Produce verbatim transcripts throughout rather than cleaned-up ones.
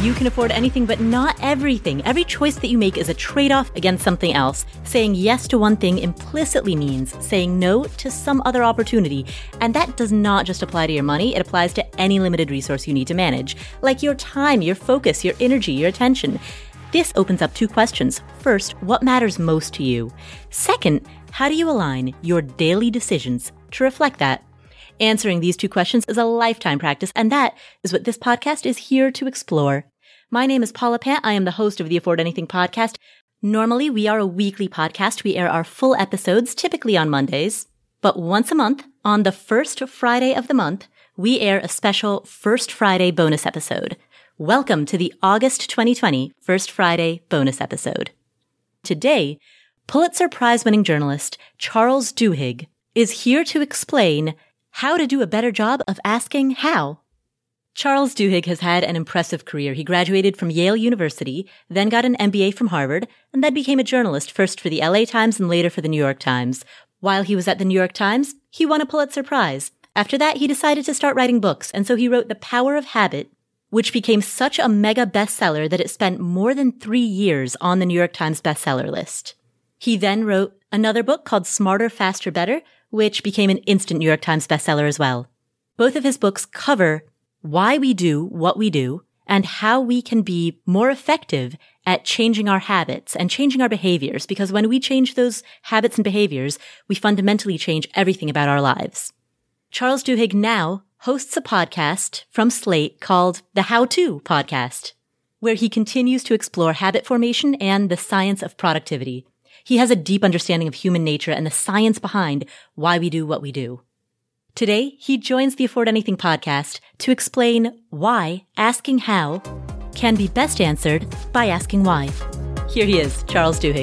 You can afford anything, but not everything. Every choice that you make is a trade-off against something else. Saying yes to one thing implicitly means saying no to some other opportunity. And that does not just apply to your money, it applies to any limited resource you need to manage, like your time, your focus, your energy, your attention. This opens up two questions. First, what matters most to you? Second, how do you align your daily decisions to reflect that? Answering these two questions is a lifetime practice, and that is what this podcast is here to explore. My name is Paula Pant. I am the host of the Afford Anything podcast. Normally, we are a weekly podcast. We air our full episodes, typically on Mondays. But once a month, on the first Friday of the month, we air a special First Friday bonus episode. Welcome to the August twenty twenty First Friday bonus episode. Today, Pulitzer Prize-winning journalist Charles Duhigg is here to explain how to do a better job of asking how. Charles Duhigg has had an impressive career. He graduated from Yale University, then got an M B A from Harvard, and then became a journalist, first for the L A Times and later for the New York Times. While he was at the New York Times, he won a Pulitzer Prize. After that, he decided to start writing books, and so he wrote The Power of Habit, which became such a mega bestseller that it spent more than three years on the New York Times bestseller list. He then wrote another book called Smarter, Faster, Better, which became an instant New York Times bestseller as well. Both of his books cover why we do what we do and how we can be more effective at changing our habits and changing our behaviors, because when we change those habits and behaviors, we fundamentally change everything about our lives. Charles Duhigg now hosts a podcast from Slate called The How To Podcast, where he continues to explore habit formation and the science of productivity. He has a deep understanding of human nature and the science behind why we do what we do. Today, he joins the Afford Anything podcast to explain why asking how can be best answered by asking why. Here he is, Charles Duhigg.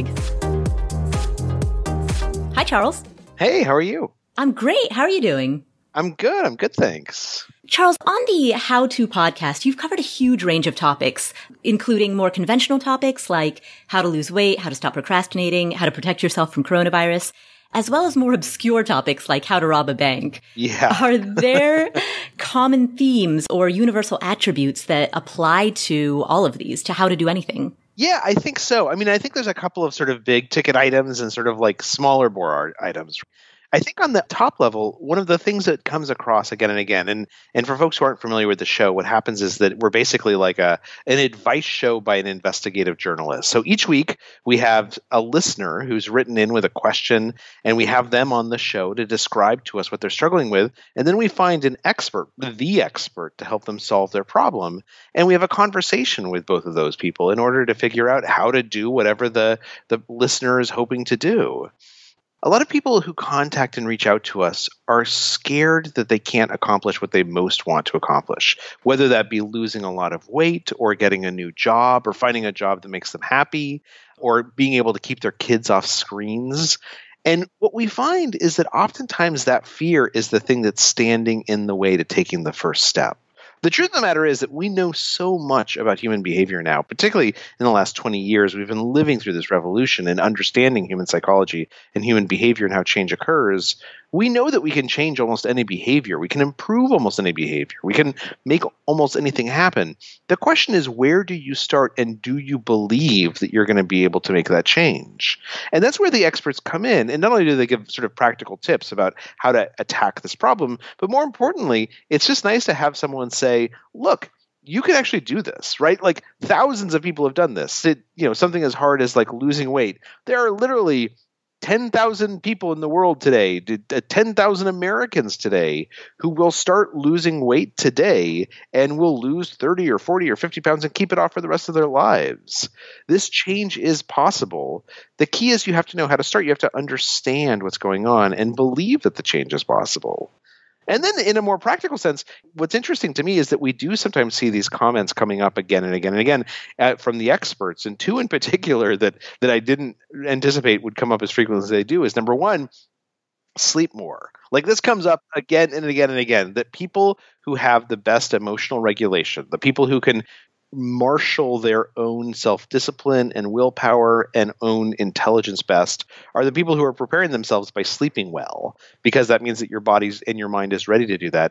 Hi, Charles. Hey, how are you? I'm great. How are you doing? I'm good. I'm good, thanks. Charles, on the How To podcast, you've covered a huge range of topics, including more conventional topics like how to lose weight, how to stop procrastinating, how to protect yourself from coronavirus, as well as more obscure topics like how to rob a bank. Yeah. Are there common themes or universal attributes that apply to all of these, to how to do anything? Yeah, I think so. I mean, I think there's a couple of sort of big ticket items and sort of like smaller bore items. I think on the top level, one of the things that comes across again and again, and and for folks who aren't familiar with the show, what happens is that we're basically like a an advice show by an investigative journalist. So each week we have a listener who's written in with a question, and we have them on the show to describe to us what they're struggling with, and then we find an expert, the expert, to help them solve their problem, and we have a conversation with both of those people in order to figure out how to do whatever the the listener is hoping to do. A lot of people who contact and reach out to us are scared that they can't accomplish what they most want to accomplish, whether that be losing a lot of weight or getting a new job or finding a job that makes them happy or being able to keep their kids off screens. And what we find is that oftentimes that fear is the thing that's standing in the way to taking the first step. The truth of the matter is that we know so much about human behavior now, particularly in the last twenty years. We've been living through this revolution and understanding human psychology and human behavior and how change occurs. We know that we can change almost any behavior. We can improve almost any behavior. We can make almost anything happen. The question is, where do you start, and do you believe that you're going to be able to make that change? And that's where the experts come in. And not only do they give sort of practical tips about how to attack this problem, but more importantly, it's just nice to have someone say, look, you can actually do this, right? Like thousands of people have done this. It, you know, something as hard as like losing weight. There are literally ten thousand people in the world today, ten thousand Americans today who will start losing weight today and will lose thirty or forty or fifty pounds and keep it off for the rest of their lives. This change is possible. The key is you have to know how to start. You have to understand what's going on and believe that the change is possible. And then in a more practical sense, what's interesting to me is that we do sometimes see these comments coming up again and again and again uh, from the experts. And two in particular that that I didn't anticipate would come up as frequently as they do is, number one, sleep more. Like this comes up again and again and again, that people who have the best emotional regulation, the people who can marshal their own self-discipline and willpower and own intelligence best are the people who are preparing themselves by sleeping well, because that means that your body and your mind is ready to do that.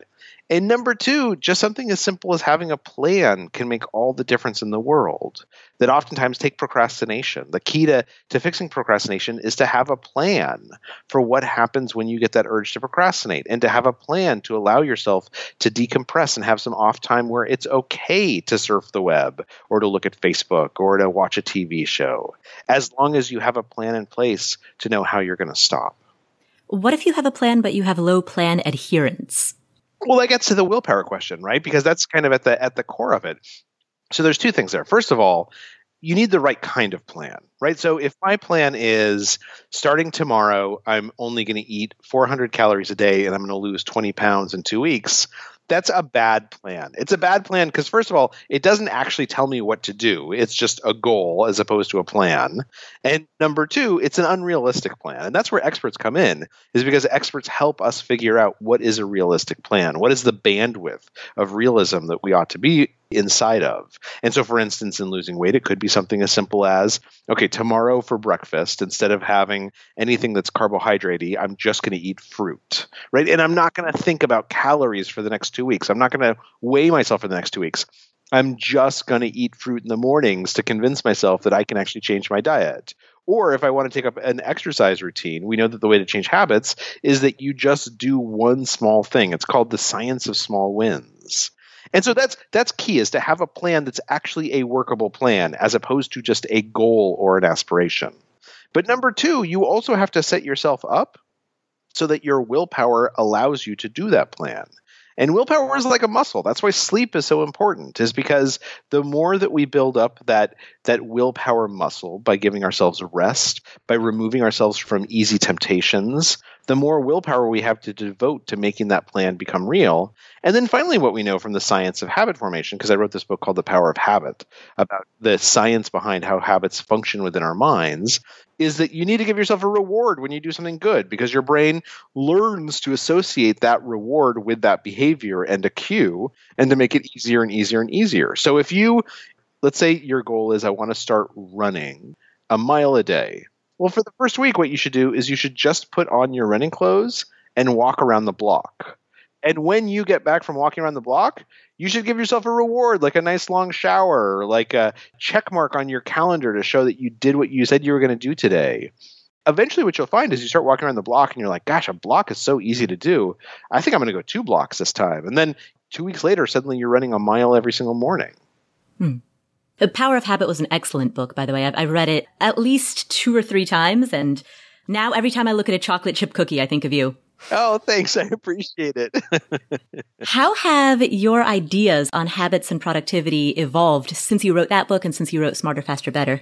And number two, just something as simple as having a plan can make all the difference in the world. That oftentimes take procrastination. The key to, to fixing procrastination is to have a plan for what happens when you get that urge to procrastinate, and to have a plan to allow yourself to decompress and have some off time where it's okay to surf the web or to look at Facebook or to watch a T V show, as long as you have a plan in place to know how you're going to stop. What if you have a plan, but you have low plan adherence? Well, that gets to the willpower question, right? Because that's kind of at the at the core of it. So there's two things there. First of all, you need the right kind of plan, right? So if my plan is starting tomorrow, I'm only going to eat four hundred calories a day and I'm going to lose twenty pounds in two weeks, that's a bad plan. It's a bad plan because, first of all, it doesn't actually tell me what to do. It's just a goal as opposed to a plan. And number two, it's an unrealistic plan. And that's where experts come in, is because experts help us figure out what is a realistic plan. What is the bandwidth of realism that we ought to be inside of? And so, for instance, in losing weight, it could be something as simple as, okay, tomorrow for breakfast, instead of having anything that's carbohydrate-y, I'm just going to eat fruit, right? And I'm not going to think about calories for the next two weeks. I'm not going to weigh myself for the next two weeks. I'm just going to eat fruit in the mornings to convince myself that I can actually change my diet. Or if I want to take up an exercise routine, we know that the way to change habits is that you just do one small thing. It's called the science of small wins. And so that's that's key, is to have a plan that's actually a workable plan as opposed to just a goal or an aspiration. But number two, you also have to set yourself up so that your willpower allows you to do that plan. And willpower is like a muscle. That's why sleep is so important, is because the more that we build up that that willpower muscle by giving ourselves rest, by removing ourselves from easy temptations, the more willpower we have to devote to making that plan become real. And then finally, what we know from the science of habit formation, because I wrote this book called The Power of Habit, about the science behind how habits function within our minds, is that you need to give yourself a reward when you do something good, because your brain learns to associate that reward with that behavior and a cue, and to make it easier and easier and easier. So if you, let's say your goal is, I want to start running a mile a day. Well, for the first week, what you should do is you should just put on your running clothes and walk around the block. And when you get back from walking around the block, you should give yourself a reward, like a nice long shower, or like a check mark on your calendar to show that you did what you said you were going to do today. Eventually, what you'll find is you start walking around the block and you're like, gosh, a block is so easy to do. I think I'm going to go two blocks this time. And then two weeks later, suddenly you're running a mile every single morning. Hmm. The Power of Habit was an excellent book, by the way. I've, I've read it at least two or three times. And now every time I look at a chocolate chip cookie, I think of you. Oh, thanks. I appreciate it. How have your ideas on habits and productivity evolved since you wrote that book and since you wrote Smarter, Faster, Better?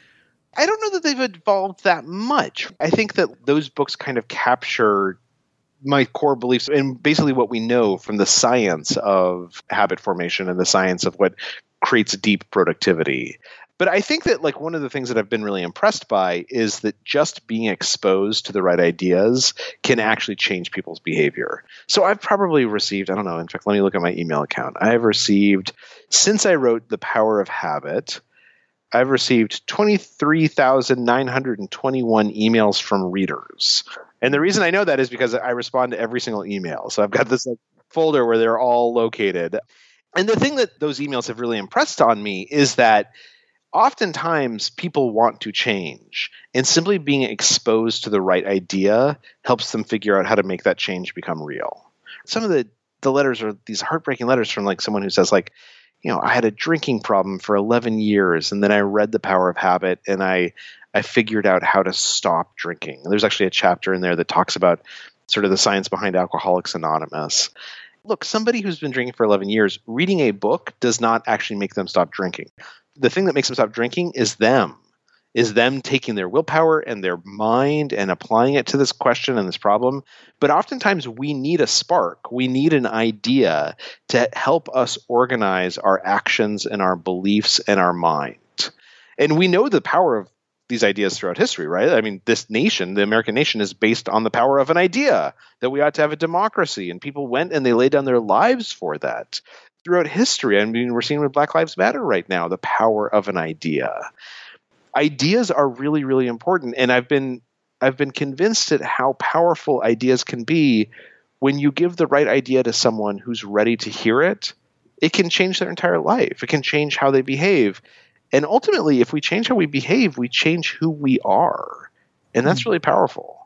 I don't know that they've evolved that much. I think that those books kind of capture my core beliefs and basically what we know from the science of habit formation and the science of what creates deep productivity. But I think that, like, one of the things that I've been really impressed by is that just being exposed to the right ideas can actually change people's behavior. So I've probably received, I don't know, in fact, let me look at my email account. I've received, since I wrote The Power of Habit, I've received twenty-three thousand nine hundred twenty-one emails from readers. And the reason I know that is because I respond to every single email. So I've got this like, folder where they're all located. And the thing that those emails have really impressed on me is that oftentimes people want to change, and simply being exposed to the right idea helps them figure out how to make that change become real. Some of the, the letters are these heartbreaking letters from like someone who says like, you know, I had a drinking problem for eleven years, and then I read The Power of Habit, and I I figured out how to stop drinking. And there's actually a chapter in there that talks about sort of the science behind Alcoholics Anonymous. Look, somebody who's been drinking for eleven years, reading a book does not actually make them stop drinking. The thing that makes them stop drinking is them, is them taking their willpower and their mind and applying it to this question and this problem. But oftentimes we need a spark. We need an idea to help us organize our actions and our beliefs and our mind. And we know the power of these ideas throughout history, right? I mean, this nation, the American nation, is based on the power of an idea that we ought to have a democracy. And people went and they laid down their lives for that. Throughout history, I mean, we're seeing with Black Lives Matter right now, the power of an idea. Ideas are really, really important. And I've been I've been convinced at how powerful ideas can be when you give the right idea to someone who's ready to hear it, it can change their entire life. It can change how they behave. And ultimately, if we change how we behave, we change who we are. And that's really powerful.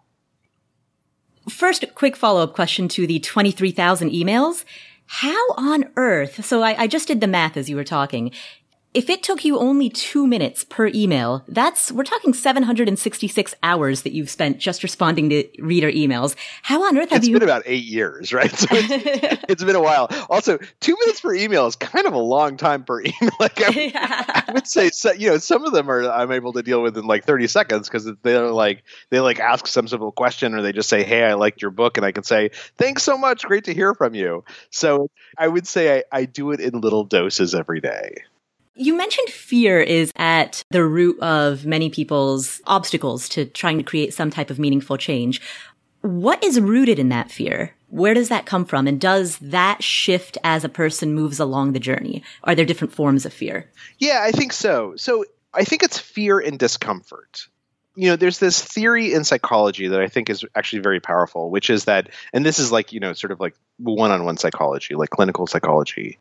First, a quick follow-up question to the twenty-three thousand emails. How on earth, so I, I just did the math as you were talking. If it took you only two minutes per email, that's, we're talking seven hundred sixty-six hours that you've spent just responding to reader emails. How on earth have it's you? It's been about eight years, right? So it's, it's been a while. Also, two minutes per email is kind of a long time per email. Like I, yeah. I would say, so, you know, some of them are I'm able to deal with in like thirty seconds because they're like, they like ask some simple question or they just say, hey, I liked your book. And I can say, thanks so much. Great to hear from you. So I would say I, I do it in little doses every day. You mentioned fear is at the root of many people's obstacles to trying to create some type of meaningful change. What is rooted in that fear? Where does that come from? And does that shift as a person moves along the journey? Are there different forms of fear? Yeah, I think so. So I think it's fear and discomfort. You know, there's this theory in psychology that I think is actually very powerful, which is that, and this is like, you know, sort of like one-on-one psychology, like clinical psychology,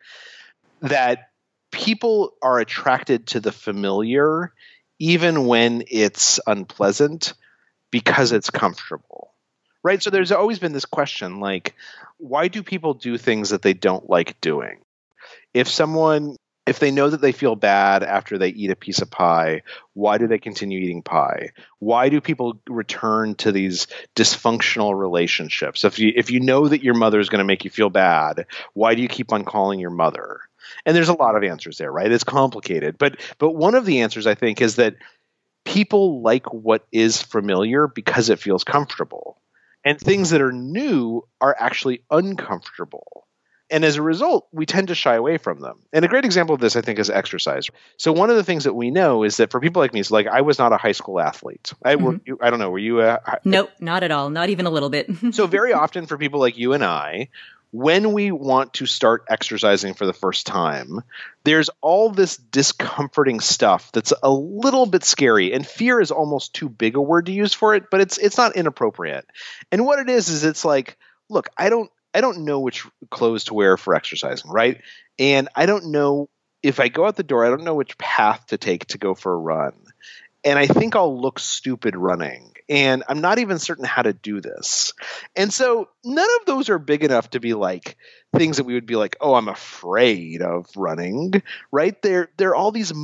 that people are attracted to the familiar even when it's unpleasant because it's comfortable, right? So there's always been this question like, why do people do things that they don't like doing? If someone, if they know that they feel bad after they eat a piece of pie, why do they continue eating pie? Why do people return to these dysfunctional relationships? If you, if you know that your mother is going to make you feel bad, why do you keep on calling your mother? And there's a lot of answers there, right? It's complicated. But but one of the answers, I think, is that people like what is familiar because it feels comfortable. And things that are new are actually uncomfortable. And as a result, we tend to shy away from them. And a great example of this, I think, is exercise. So one of the things that we know is that for people like me, so like I was not a high school athlete. I, mm-hmm. were, you, I don't know, were you a... Nope, not at all. Not even a little bit. So very often for people like you and I, when we want to start exercising for the first time, there's all this discomforting stuff that's a little bit scary. And fear is almost too big a word to use for it, but it's it's not inappropriate. And what it is, is it's like, look, I don't I don't know which clothes to wear for exercising, right? And I don't know if I go out the door, I don't know which path to take to go for a run. And I think I'll look stupid running. And I'm not even certain how to do this. And so none of those are big enough to be like things that we would be like, oh, I'm afraid of running, right? They're, they're all these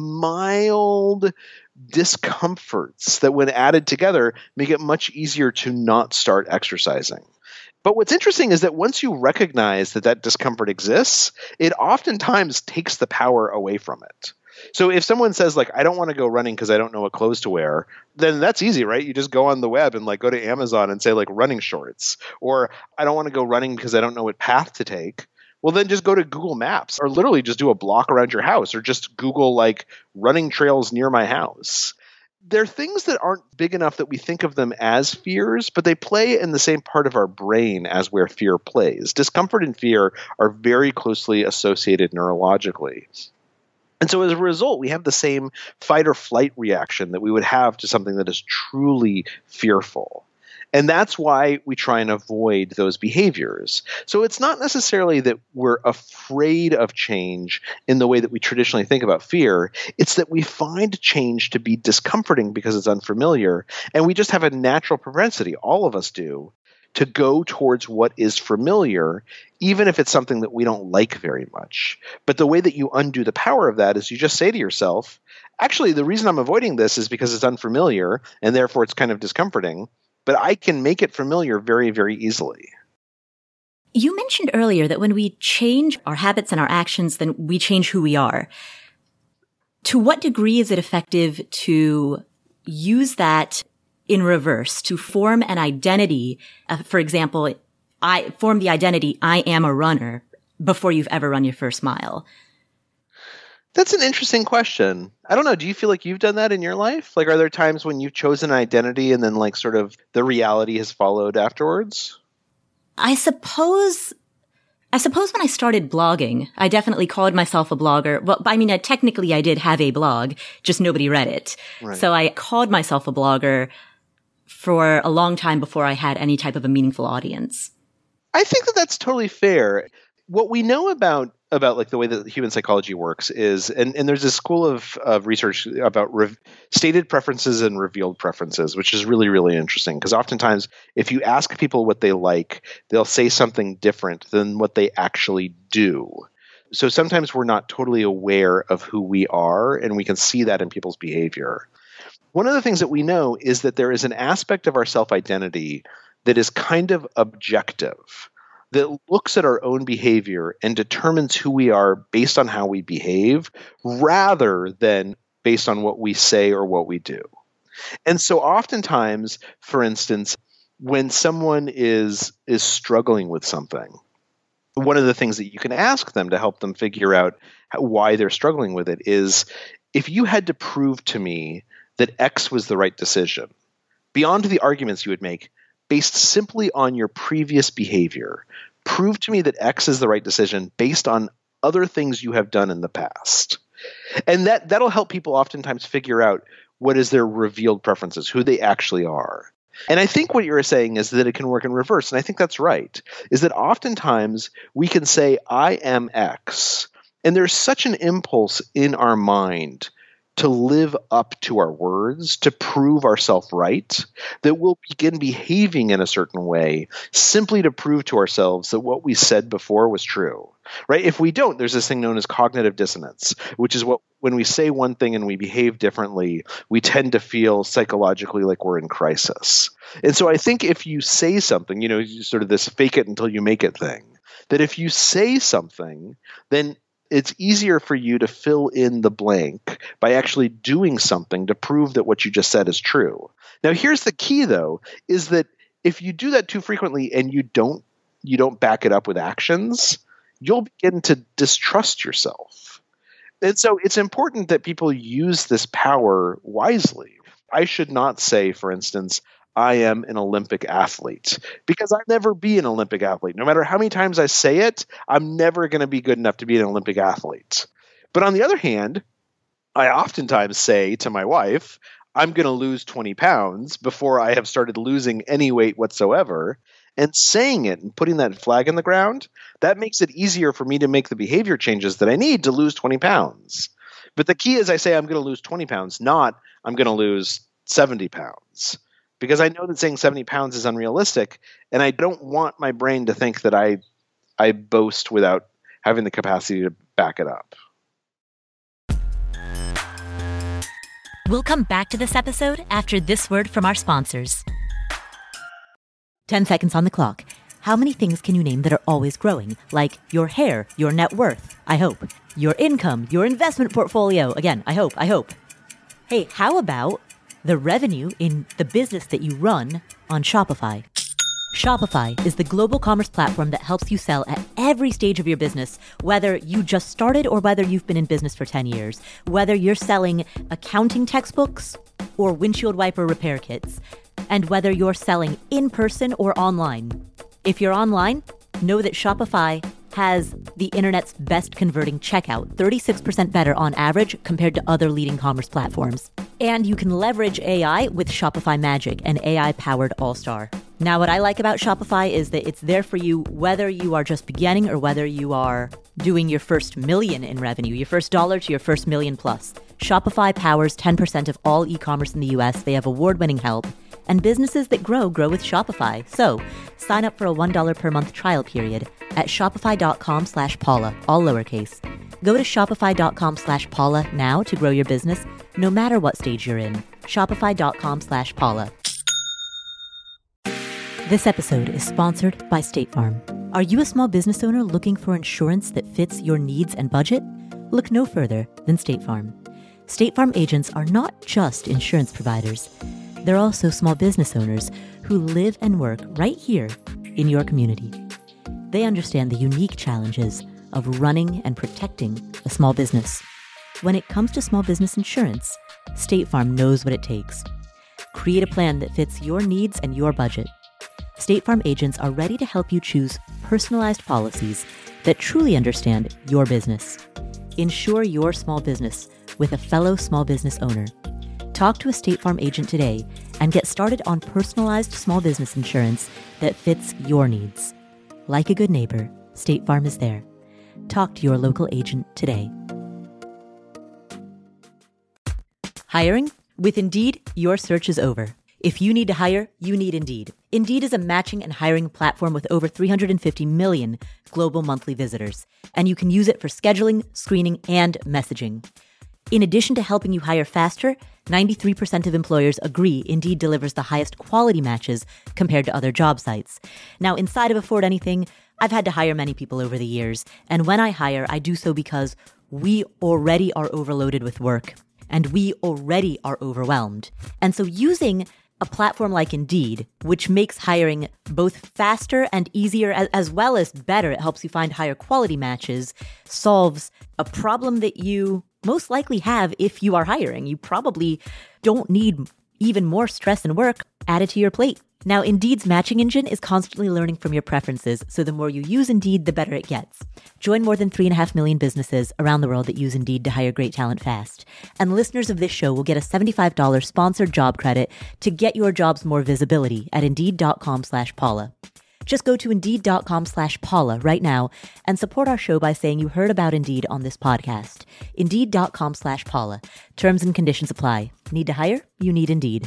mild discomforts that when added together make it much easier to not start exercising. But what's interesting is that once you recognize that that discomfort exists, it oftentimes takes the power away from it. So if someone says like, I don't want to go running because I don't know what clothes to wear, then that's easy, right? You just go on the web and like go to Amazon and say like running shorts, or I don't want to go running because I don't know what path to take. Well, then just go to Google Maps or literally just do a block around your house or just Google like running trails near my house. They're things that aren't big enough that we think of them as fears, but they play in the same part of our brain as where fear plays. Discomfort and fear are very closely associated neurologically. And so as a result, we have the same fight or flight reaction that we would have to something that is truly fearful. And that's why we try and avoid those behaviors. So it's not necessarily that we're afraid of change in the way that we traditionally think about fear. It's that we find change to be discomforting because it's unfamiliar. And we just have a natural propensity, all of us do, to go towards what is familiar, even if it's something that we don't like very much. But the way that you undo the power of that is you just say to yourself, actually, the reason I'm avoiding this is because it's unfamiliar, and therefore it's kind of discomforting, but I can make it familiar very, very easily. You mentioned earlier that when we change our habits and our actions, then we change who we are. To what degree is it effective to use that in reverse, to form an identity? Uh, for example, I form the identity, I am a runner, before you've ever run your first mile. That's an interesting question. I don't know. Do you feel like you've done that in your life? Like, are there times when you've chosen an identity and then like sort of the reality has followed afterwards? I suppose, I suppose when I started blogging, I definitely called myself a blogger. Well, I mean, I, technically I did have a blog, just nobody read it. Right. So I called myself a blogger for a long time before I had any type of a meaningful audience. I think that that's totally fair. What we know about about like the way that human psychology works is, and, and there's a school of, of research about re- stated preferences and revealed preferences, which is really, really interesting because oftentimes if you ask people what they like, they'll say something different than what they actually do. So sometimes we're not totally aware of who we are, and we can see that in people's behavior. One of the things that we know is that there is an aspect of our self-identity that is kind of objective, that looks at our own behavior and determines who we are based on how we behave rather than based on what we say or what we do. And so oftentimes, for instance, when someone is is struggling with something, one of the things that you can ask them to help them figure out how, why they're struggling with it is, if you had to prove to me that X was the right decision, beyond the arguments you would make, based simply on your previous behavior, prove to me that X is the right decision based on other things you have done in the past. And that, that'll help people oftentimes figure out what is their revealed preferences, who they actually are. And I think what you're saying is that it can work in reverse, and I think that's right, is that oftentimes we can say, I am X, and there's such an impulse in our mind to live up to our words, to prove ourselves right, that we'll begin behaving in a certain way simply to prove to ourselves that what we said before was true, right? If we don't, there's this thing known as cognitive dissonance, which is what when we say one thing and we behave differently, we tend to feel psychologically like we're in crisis. And so I think if you say something, you know, sort of this fake it until you make it thing, that if you say something, then it's easier for you to fill in the blank by actually doing something to prove that what you just said is true. Now, here's the key, though, is that if you do that too frequently and you don't you don't back it up with actions, you'll begin to distrust yourself. And so it's important that people use this power wisely. I should not say, for instance, I am an Olympic athlete, because I'll never be an Olympic athlete. No matter how many times I say it, I'm never going to be good enough to be an Olympic athlete. But on the other hand, I oftentimes say to my wife, I'm going to lose twenty pounds before I have started losing any weight whatsoever. And saying it and putting that flag in the ground, that makes it easier for me to make the behavior changes that I need to lose twenty pounds. But the key is I say I'm going to lose twenty pounds, not I'm going to lose seventy pounds. Because I know that saying seventy pounds is unrealistic, and I don't want my brain to think that I I boast without having the capacity to back it up. We'll come back to this episode after this word from our sponsors. ten seconds on the clock. How many things can you name that are always growing? Like your hair, your net worth, I hope. Your income, your investment portfolio. Again, I hope, I hope. Hey, how about the revenue in the business that you run on Shopify? Shopify is the global commerce platform that helps you sell at every stage of your business, whether you just started or whether you've been in business for ten years, whether you're selling accounting textbooks or windshield wiper repair kits, and whether you're selling in person or online. If you're online, know that Shopify has the internet's best converting checkout, thirty-six percent better on average compared to other leading commerce platforms. And you can leverage A I with Shopify Magic, an A I-powered all-star. Now, what I like about Shopify is that it's there for you whether you are just beginning or whether you are doing your first million in revenue, your first dollar to your first million plus. Shopify powers ten percent of all e-commerce in the U S. They have award-winning help. And businesses that grow, grow with Shopify. So sign up for a one dollar per month trial period at shopify.com slash Paula, all lowercase. Go to shopify.com slash Paula now to grow your business, no matter what stage you're in. Shopify.com slash Paula. This episode is sponsored by State Farm. Are you a small business owner looking for insurance that fits your needs and budget? Look no further than State Farm. State Farm agents are not just insurance providers. They're also small business owners who live and work right here in your community. They understand the unique challenges of running and protecting a small business. When it comes to small business insurance, State Farm knows what it takes. Create a plan that fits your needs and your budget. State Farm agents are ready to help you choose personalized policies that truly understand your business. Insure your small business with a fellow small business owner. Talk to a State Farm agent today and get started on personalized small business insurance that fits your needs. Like a good neighbor, State Farm is there. Talk to your local agent today. Hiring? With Indeed, your search is over. If you need to hire, you need Indeed. Indeed is a matching and hiring platform with over three hundred fifty million global monthly visitors, and you can use it for scheduling, screening, and messaging. In addition to helping you hire faster, ninety-three percent of employers agree Indeed delivers the highest quality matches compared to other job sites. Now, inside of Afford Anything, I've had to hire many people over the years, and when I hire, I do so because we already are overloaded with work, and we already are overwhelmed. And so using a platform like Indeed, which makes hiring both faster and easier, as, as well as better, it helps you find higher quality matches, solves a problem that you most likely have if you are hiring. You probably don't need even more stress and work added to your plate. Now, Indeed's matching engine is constantly learning from your preferences, so the more you use Indeed, the better it gets. Join more than three and a half million businesses around the world that use Indeed to hire great talent fast. And listeners of this show will get a seventy-five dollars sponsored job credit to get your jobs more visibility at Indeed.com slash Paula. Just go to Indeed.com slash Paula right now and support our show by saying you heard about Indeed on this podcast. Indeed.com slash Paula. Terms and conditions apply. Need to hire? You need Indeed.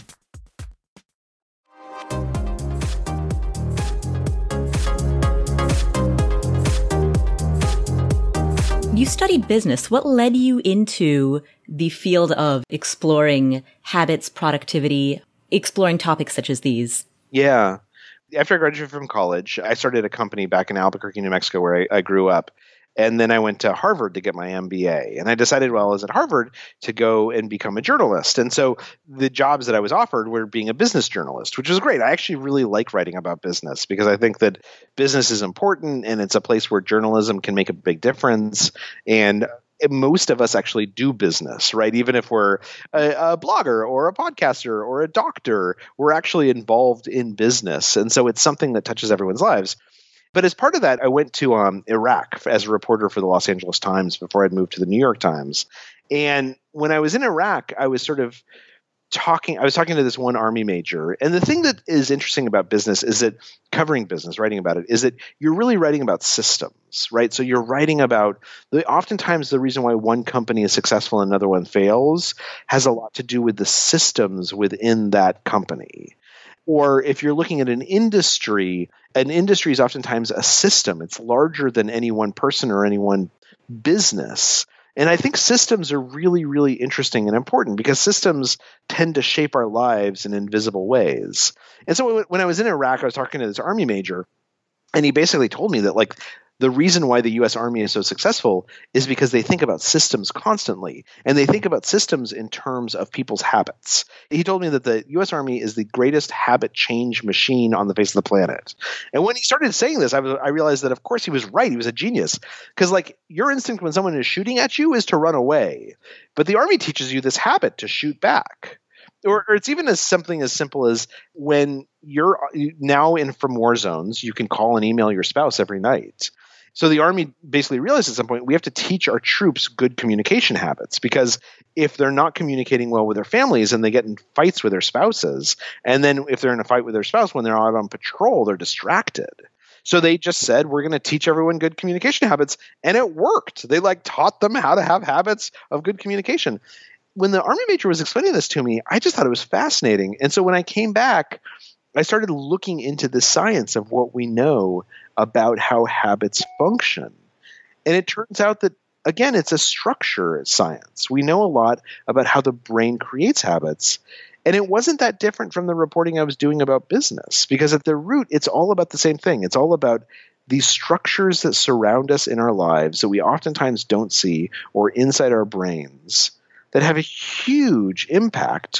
You studied business. What led you into the field of exploring habits, productivity, exploring topics such as these? Yeah. After I graduated from college, I started a company back in Albuquerque, New Mexico, where I, I grew up. And then I went to Harvard to get my M B A. And I decided while I was at Harvard to go and become a journalist. And so the jobs that I was offered were being a business journalist, which was great. I actually really like writing about business because I think that business is important and it's a place where journalism can make a big difference. And most of us actually do business, right? Even if we're a, a blogger or a podcaster or a doctor, we're actually involved in business. And so it's something that touches everyone's lives. But as part of that, I went to um, Iraq as a reporter for the Los Angeles Times before I'd moved to the New York Times. And when I was in Iraq, I was sort of talking, I was talking to this one Army major. And the thing that is interesting about business is that covering business, writing about it, is that you're really writing about systems, right? So you're writing about, the, oftentimes the reason why one company is successful and another one fails has a lot to do with the systems within that company. Or if you're looking at an industry, an industry is oftentimes a system. It's larger than any one person or any one business. And I think systems are really, really interesting and important because systems tend to shape our lives in invisible ways. And so when I was in Iraq, I was talking to this Army major, and he basically told me that, like, the reason why the U S Army is so successful is because they think about systems constantly, and they think about systems in terms of people's habits. He told me that the U S Army is the greatest habit change machine on the face of the planet. And when he started saying this, I, was, I realized that, of course, he was right. He was a genius. Because, like, your instinct when someone is shooting at you is to run away. But the Army teaches you this habit to shoot back. Or, or it's even as something as simple as when you're now in from war zones, you can call and email your spouse every night. So the Army basically realized at some point we have to teach our troops good communication habits, because if they're not communicating well with their families and they get in fights with their spouses, and then if they're in a fight with their spouse when they're out on patrol, they're distracted. So they just said, we're going to teach everyone good communication habits, and it worked. They like taught them how to have habits of good communication. When the Army major was explaining this to me, I just thought it was fascinating. And so when I came back, I started looking into the science of what we know about how habits function. And it turns out that, again, it's a structure science. We know a lot about how the brain creates habits. And it wasn't that different from the reporting I was doing about business, because at the root, it's all about the same thing. It's all about these structures that surround us in our lives that we oftentimes don't see, or inside our brains, that have a huge impact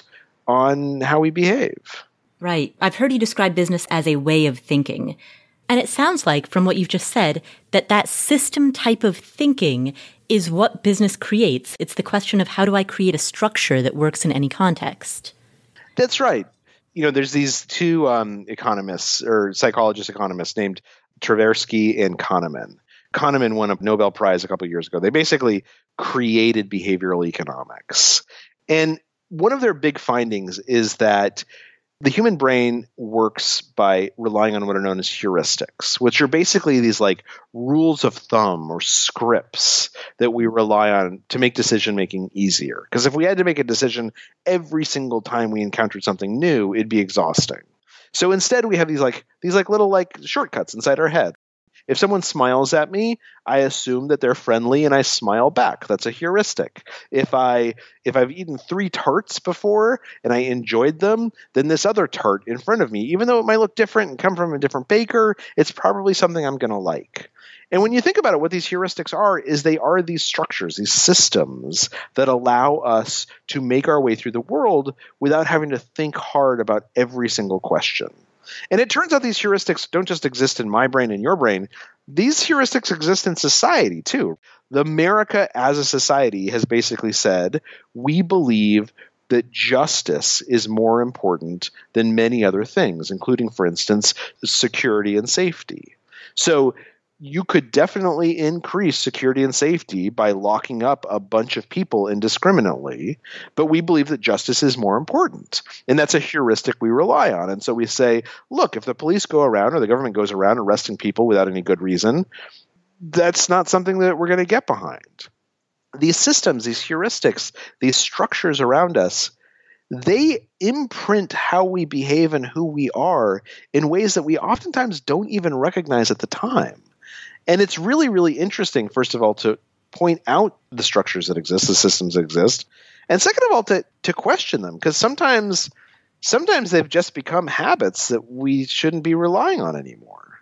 on how we behave. Right. I've heard you describe business as a way of thinking. And it sounds like, from what you've just said, that that system type of thinking is what business creates. It's the question of, how do I create a structure that works in any context? That's right. You know, there's these two um, economists or psychologist economists named Tversky and Kahneman. Kahneman won a Nobel Prize a couple of years ago. They basically created behavioral economics. And one of their big findings is that the human brain works by relying on what are known as heuristics, which are basically these like rules of thumb or scripts that we rely on to make decision making easier. Because if we had to make a decision every single time we encountered something new, it'd be exhausting. So instead, we have these like these like little like shortcuts inside our head. If someone smiles at me, I assume that they're friendly and I smile back. That's a heuristic. If I if I've eaten three tarts before and I enjoyed them, then this other tart in front of me, even though it might look different and come from a different baker, it's probably something I'm going to like. And when you think about it, what these heuristics are is they are these structures, these systems that allow us to make our way through the world without having to think hard about every single question. And it turns out these heuristics don't just exist in my brain and your brain. These heuristics exist in society too. The America as a society has basically said, we believe that justice is more important than many other things, including, for instance, security and safety. So you could definitely increase security and safety by locking up a bunch of people indiscriminately, but we believe that justice is more important. And that's a heuristic we rely on. And so we say, look, if the police go around or the government goes around arresting people without any good reason, that's not something that we're going to get behind. These systems, these heuristics, these structures around us, they imprint how we behave and who we are in ways that we oftentimes don't even recognize at the time. And it's really, really interesting, first of all, to point out the structures that exist, the systems that exist, and second of all, to to question them, because sometimes sometimes they've just become habits that we shouldn't be relying on anymore.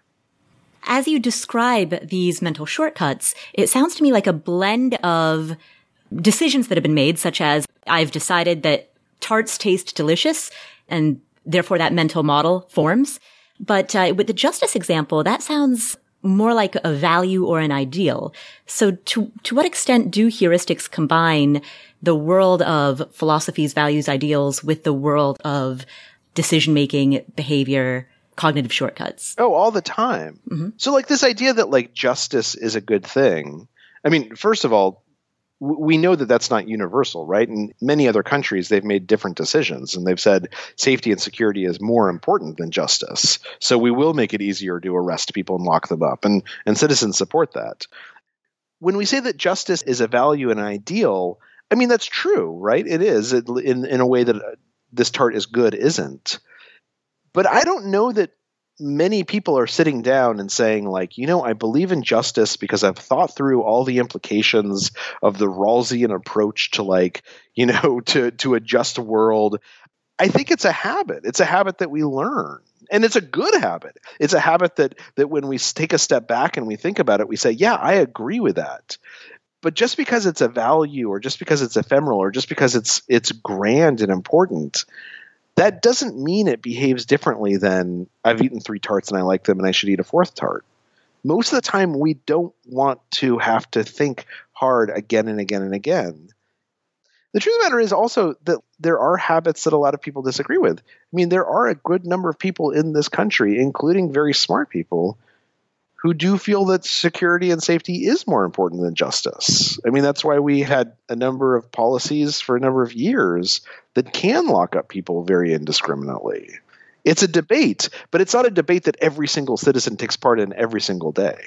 As you describe these mental shortcuts, it sounds to me like a blend of decisions that have been made, such as I've decided that tarts taste delicious, and therefore that mental model forms. But uh, with the justice example, that sounds more like a value or an ideal. So to to what extent do heuristics combine the world of philosophies, values, ideals with the world of decision-making, behavior, cognitive shortcuts? Oh, all the time. Mm-hmm. So like this idea that like justice is a good thing. I mean, first of all, we know that that's not universal, right? In many other countries, they've made different decisions, and they've said safety and security is more important than justice. So we will make it easier to arrest people and lock them up, and, and citizens support that. When we say that justice is a value and an ideal, I mean, that's true, right? It is it, in, in a way that this tart is good isn't. But I don't know that many people are sitting down and saying, like, you know, I believe in justice because I've thought through all the implications of the Rawlsian approach to, like, you know, to to a just world. I think it's a habit. It's a habit that we learn. And it's a good habit. It's a habit that that when we take a step back and we think about it, we say, yeah, I agree with that. But just because it's a value, or just because it's ephemeral, or just because it's it's grand and important, that doesn't mean it behaves differently than I've eaten three tarts and I like them and I should eat a fourth tart. Most of the time, we don't want to have to think hard again and again and again. The truth of the matter is also that there are habits that a lot of people disagree with. I mean, there are a good number of people in this country, including very smart people, who do feel that security and safety is more important than justice. I mean, that's why we had a number of policies for a number of years that can lock up people very indiscriminately. It's a debate, but it's not a debate that every single citizen takes part in every single day.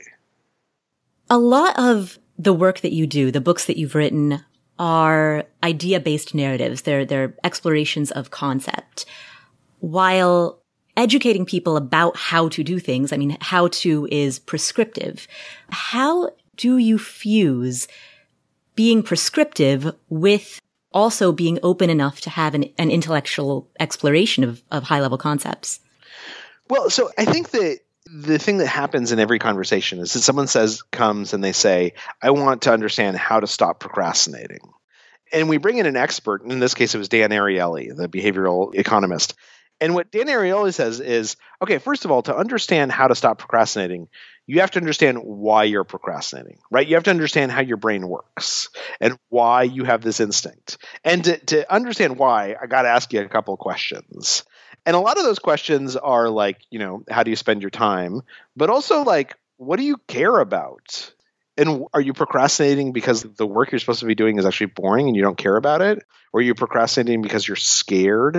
A lot of the work that you do, the books that you've written, are idea-based narratives. They're, they're explorations of concept. While educating people about how to do things, I mean, how to is prescriptive. How do you fuse being prescriptive with also being open enough to have an, an intellectual exploration of, of high-level concepts? Well, so I think that the thing that happens in every conversation is that someone says, comes and they say, I want to understand how to stop procrastinating. And we bring in an expert. In this case, it was Dan Ariely, the behavioral economist. And what Dan Ariely says is, okay, first of all, to understand how to stop procrastinating, you have to understand why you're procrastinating, right? You have to understand how your brain works and why you have this instinct. And to, to understand why, I got to ask you a couple of questions. And a lot of those questions are like, you know, how do you spend your time? But also like, what do you care about? And are you procrastinating because the work you're supposed to be doing is actually boring and you don't care about it? Or are you procrastinating because you're scared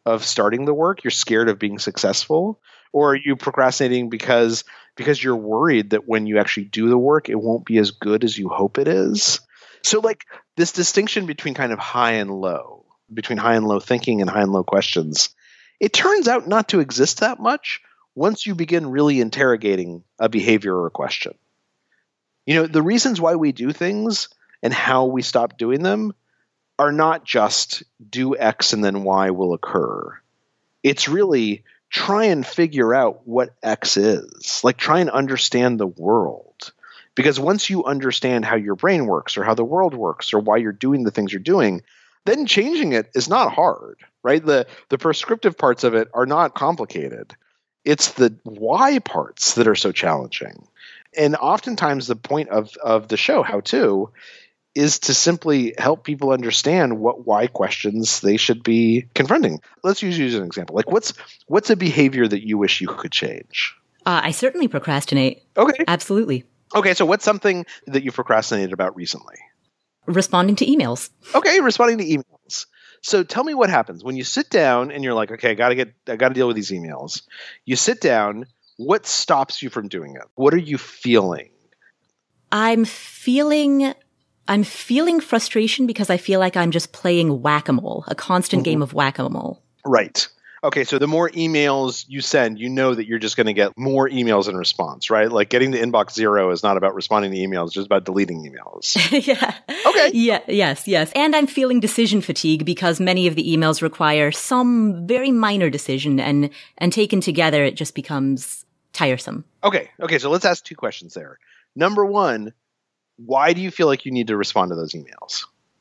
of starting the work? You're scared of being successful? Or are you procrastinating because because you're worried that when you actually do the work, it won't be as good as you hope it is? So like this distinction between kind of high and low, between high and low thinking and high and low questions, it turns out not to exist that much once you begin really interrogating a behavior or a question. You know, the reasons why we do things and how we stop doing them are not just do X and then Y will occur. It's really try and figure out what X is. Like try and understand the world. Because once you understand how your brain works or how the world works or why you're doing the things you're doing, then changing it is not hard, right? The the prescriptive parts of it are not complicated. It's the why parts that are so challenging. And oftentimes the point of, of the show, How To, is to simply help people understand what why questions they should be confronting. Let's use, use an example. Like what's what's a behavior that you wish you could change? Uh, I certainly procrastinate. Okay. Absolutely. Okay, so what's something that you procrastinated about recently? Responding to emails. Okay, responding to emails. So tell me what happens when you sit down and you're like, okay, I got to get I got to deal with these emails. You sit down, what stops you from doing it? What are you feeling? I'm feeling I'm feeling frustration because I feel like I'm just playing whack-a-mole, a constant mm-hmm. game of whack-a-mole. Right. Okay, so the more emails you send, you know that you're just going to get more emails in response, right? Like getting to inbox zero is not about responding to emails, it's just about deleting emails. Yeah. Okay. Yeah, yes, yes. And I'm feeling decision fatigue because many of the emails require some very minor decision, and and taken together it just becomes tiresome. Okay. Okay, so let's ask two questions there. Number one, why do you feel like you need to respond to those emails?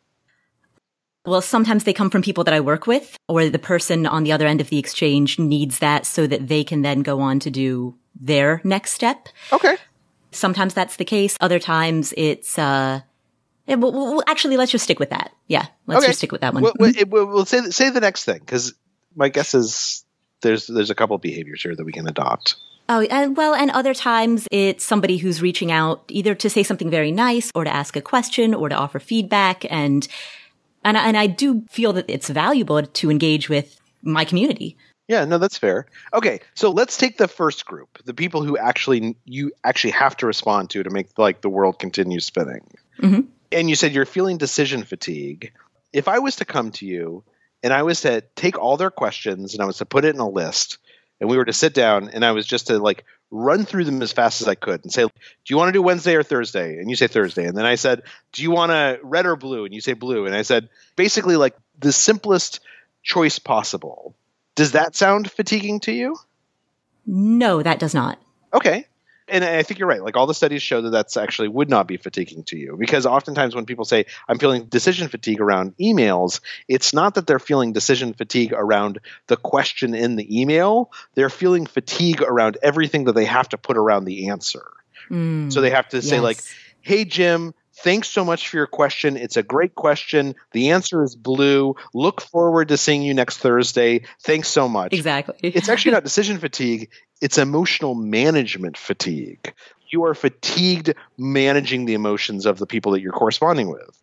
Well, sometimes they come from people that I work with, or the person on the other end of the exchange needs that so that they can then go on to do their next step. Okay. Sometimes that's the case. Other times it's, uh, it, well, well, actually, let's just stick with that. Yeah, let's okay. just stick with that one. Well, well, it, we'll, we'll say, say the next thing, because my guess is there's there's a couple of behaviors here that we can adopt. Oh, and well, and other times it's somebody who's reaching out either to say something very nice or to ask a question or to offer feedback. And And, and I do feel that it's valuable to engage with my community. Yeah, no, that's fair. Okay, so let's take the first group, the people who actually you actually have to respond to to make like the world continue spinning. Mm-hmm. And you said you're feeling decision fatigue. If I was to come to you and I was to take all their questions and I was to put it in a list and we were to sit down and I was just to like run through them as fast as I could and say, do you want to do Wednesday or Thursday? And you say Thursday. And then I said, do you want to red or blue? And you say blue. And I said, basically like the simplest choice possible. Does that sound fatiguing to you? No, that does not. Okay. And I think you're right. Like all the studies show that that's actually would not be fatiguing to you, because oftentimes when people say I'm feeling decision fatigue around emails, it's not that they're feeling decision fatigue around the question in the email. They're feeling fatigue around everything that they have to put around the answer. Mm, so they have to say yes. like, hey, Jim, thanks so much for your question. It's a great question. The answer is blue. Look forward to seeing you next Thursday. Thanks so much. Exactly. It's actually not decision fatigue. It's emotional management fatigue. You are fatigued managing the emotions of the people that you're corresponding with.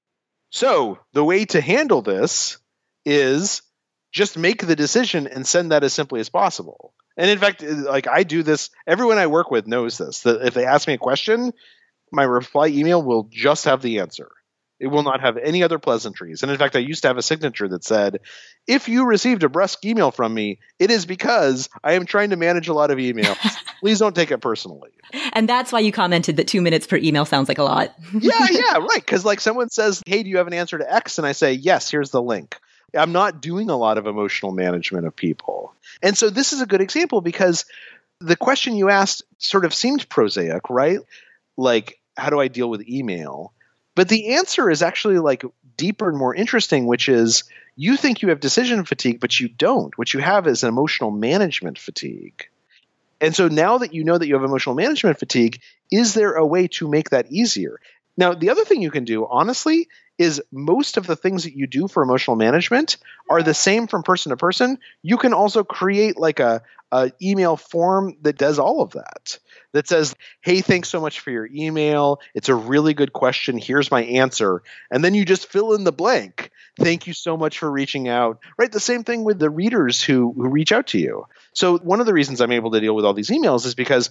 So the way to handle this is just make the decision and send that as simply as possible. And in fact, like I do this, everyone I work with knows this, that if they ask me a question, my reply email will just have the answer. It will not have any other pleasantries. And in fact, I used to have a signature that said, if you received a brusque email from me, it is because I am trying to manage a lot of emails. Please don't take it personally. And that's why you commented that two minutes per email sounds like a lot. yeah, yeah, right. Because like someone says, hey, do you have an answer to X? And I say, yes, here's the link. I'm not doing a lot of emotional management of people. And so this is a good example because the question you asked sort of seemed prosaic, right? Like, how do I deal with email? But the answer is actually like deeper and more interesting, which is you think you have decision fatigue, but you don't. What you have is emotional management fatigue. And so now that you know that you have emotional management fatigue, is there a way to make that easier? Now, the other thing you can do, honestly, is most of the things that you do for emotional management are the same from person to person. You can also create like a, a email form that does all of that, that says, hey, thanks so much for your email. It's a really good question. Here's my answer. And then you just fill in the blank. Thank you so much for reaching out. Right? The same thing with the readers who, who reach out to you. So one of the reasons I'm able to deal with all these emails is because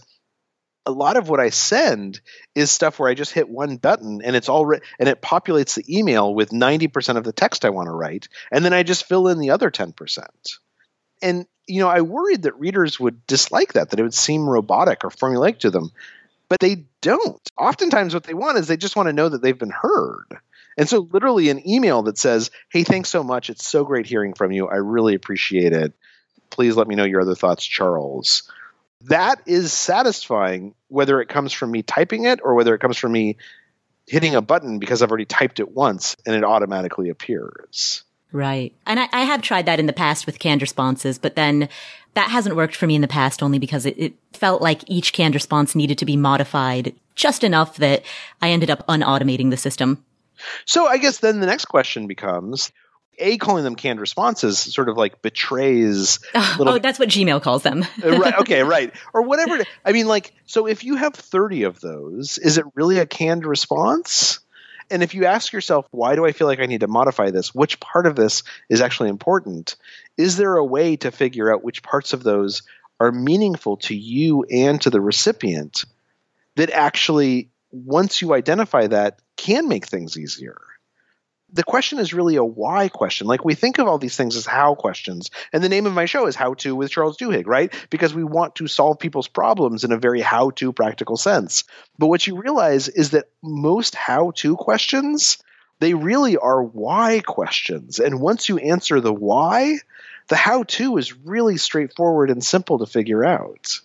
a lot of what I send is stuff where I just hit one button and it's all re- and it populates the email with ninety percent of the text I want to write. And then I just fill in the other ten percent. And, you know, I worried that readers would dislike that, that it would seem robotic or formulaic to them, but they don't. Oftentimes what they want is they just want to know that they've been heard. And so literally an email that says, hey, thanks so much. It's so great hearing from you. I really appreciate it. Please let me know your other thoughts, Charles. That is satisfying, whether it comes from me typing it or whether it comes from me hitting a button because I've already typed it once and it automatically appears. Right. And I, I have tried that in the past with canned responses, but then that hasn't worked for me in the past only because it, it felt like each canned response needed to be modified just enough that I ended up unautomating the system. So I guess then the next question becomes, A, calling them canned responses sort of like betrays. Oh, little, oh that's what Gmail calls them. Right. Okay. Right. Or whatever. I mean, like, so if you have thirty of those, is it really a canned response? And if you ask yourself, why do I feel like I need to modify this? Which part of this is actually important? Is there a way to figure out which parts of those are meaningful to you and to the recipient that actually, once you identify that, can make things easier? The question is really a why question. Like, we think of all these things as how questions. And the name of my show is How To with Charles Duhigg, right? Because we want to solve people's problems in a very how-to practical sense. But what you realize is that most how-to questions, they really are why questions. And once you answer the why, the how-to is really straightforward and simple to figure out.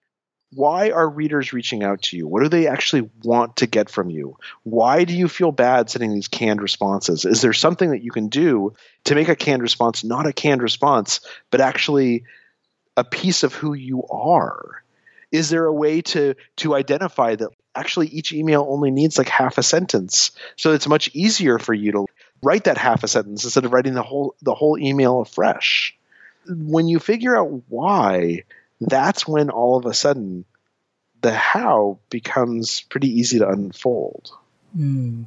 Why are readers reaching out to you? What do they actually want to get from you? Why do you feel bad sending these canned responses? Is there something that you can do to make a canned response not a canned response, but actually a piece of who you are? Is there a way to to identify that actually each email only needs like half a sentence, so it's much easier for you to write that half a sentence instead of writing the whole the whole email afresh? When you figure out why, that's when all of a sudden the how becomes pretty easy to unfold. Mm.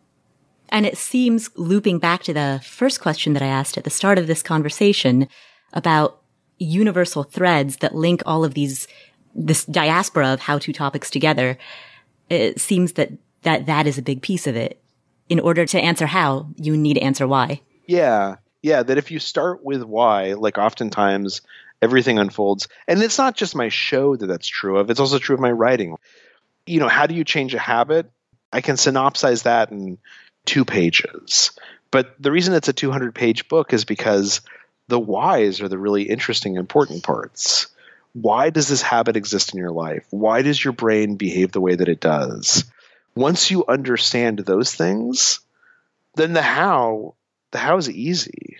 And it seems, looping back to the first question that I asked at the start of this conversation about universal threads that link all of these, this diaspora of how-to topics together, it seems that, that that is a big piece of it. In order to answer how, you need to answer why. Yeah. Yeah. That if you start with why, like oftentimes everything unfolds. And it's not just my show that that's true of. It's also true of my writing. You know, how do you change a habit? I can synopsize that in two pages. But the reason it's a two hundred page book is because the whys are the really interesting, important parts. Why does this habit exist in your life? Why does your brain behave the way that it does? Once you understand those things, then the how, the how is easy.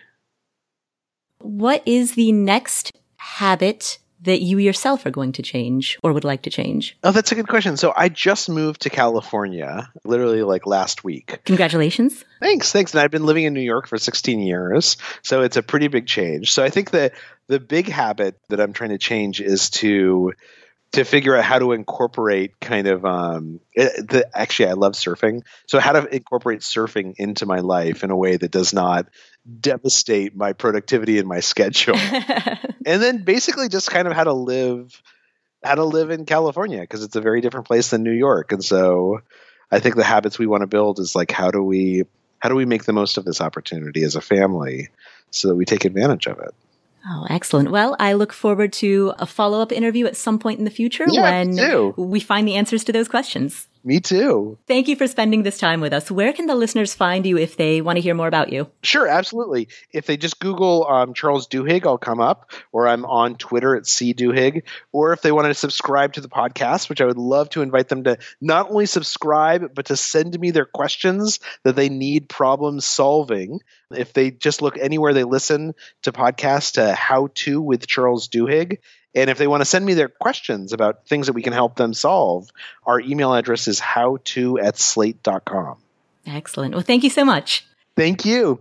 What is the next habit that you yourself are going to change or would like to change? Oh, that's a good question. So I just moved to California, literally like last week. Congratulations. Thanks. Thanks. And I've been living in New York for sixteen years. So it's a pretty big change. So I think that the big habit that I'm trying to change is to to figure out how to incorporate kind of um, it, the, actually, I love surfing. So how to incorporate surfing into my life in a way that does not devastate my productivity and my schedule. And then basically just kind of how to live, how to live in California, because it's a very different place than New York. And so I think the habits we want to build is like, how do we, how do we make the most of this opportunity as a family so that we take advantage of it? Oh, excellent. Well, I look forward to a follow-up interview at some point in the future yeah, when me too. we find the answers to those questions. Me too. Thank you for spending this time with us. Where can the listeners find you if they want to hear more about you? Sure, absolutely. If they just Google um, Charles Duhigg, I'll come up, or I'm on Twitter at C Duhigg. Or if they want to subscribe to the podcast, which I would love to invite them to not only subscribe, but to send me their questions that they need problem solving. If they just look anywhere they listen to podcasts to How To with Charles Duhigg. And if they want to send me their questions about things that we can help them solve, our email address is howto at slate dot com. Excellent. Well, thank you so much. Thank you.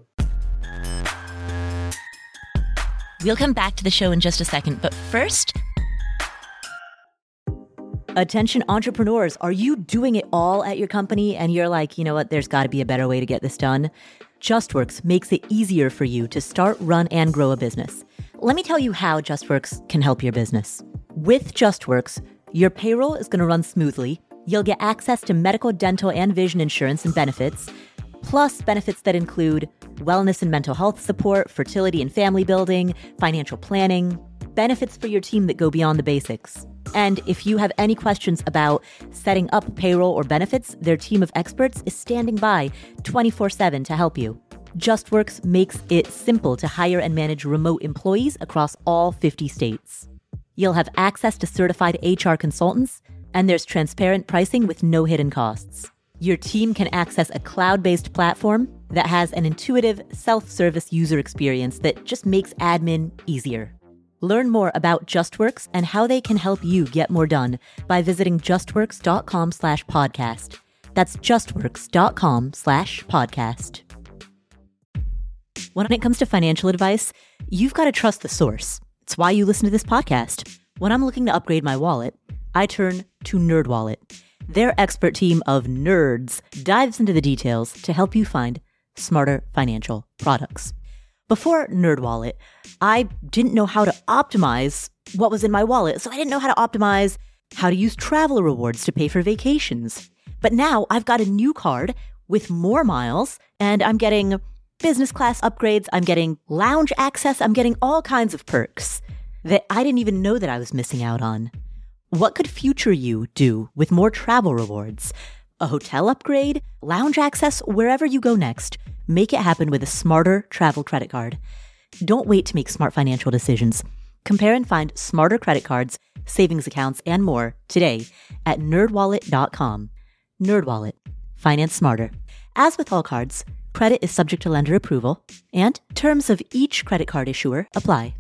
We'll come back to the show in just a second, but first... Attention entrepreneurs, are you doing it all at your company and you're like, you know what, there's got to be a better way to get this done? JustWorks makes it easier for you to start, run, and grow a business. Let me tell you how JustWorks can help your business. With JustWorks, your payroll is going to run smoothly. You'll get access to medical, dental, and vision insurance and benefits, plus benefits that include wellness and mental health support, fertility and family building, financial planning, benefits for your team that go beyond the basics. And if you have any questions about setting up payroll or benefits, their team of experts is standing by twenty-four seven to help you. JustWorks makes it simple to hire and manage remote employees across all fifty states. You'll have access to certified H R consultants, and there's transparent pricing with no hidden costs. Your team can access a cloud-based platform that has an intuitive, self-service user experience that just makes admin easier. Learn more about JustWorks and how they can help you get more done by visiting justworks.com slash podcast. That's justworks.com slash podcast. When it comes to financial advice, you've got to trust the source. It's why you listen to this podcast. When I'm looking to upgrade my wallet, I turn to NerdWallet. Their expert team of nerds dives into the details to help you find smarter financial products. Before NerdWallet, I didn't know how to optimize what was in my wallet, so I didn't know how to optimize how to use travel rewards to pay for vacations. But now I've got a new card with more miles, and I'm getting business class upgrades, I'm getting lounge access, I'm getting all kinds of perks that I didn't even know that I was missing out on. What could future you do with more travel rewards? A hotel upgrade, lounge access, wherever you go next. Make it happen with a smarter travel credit card. Don't wait to make smart financial decisions. Compare and find smarter credit cards, savings accounts, and more today at nerd wallet dot com. NerdWallet. Finance smarter. As with all cards, credit is subject to lender approval, and terms of each credit card issuer apply.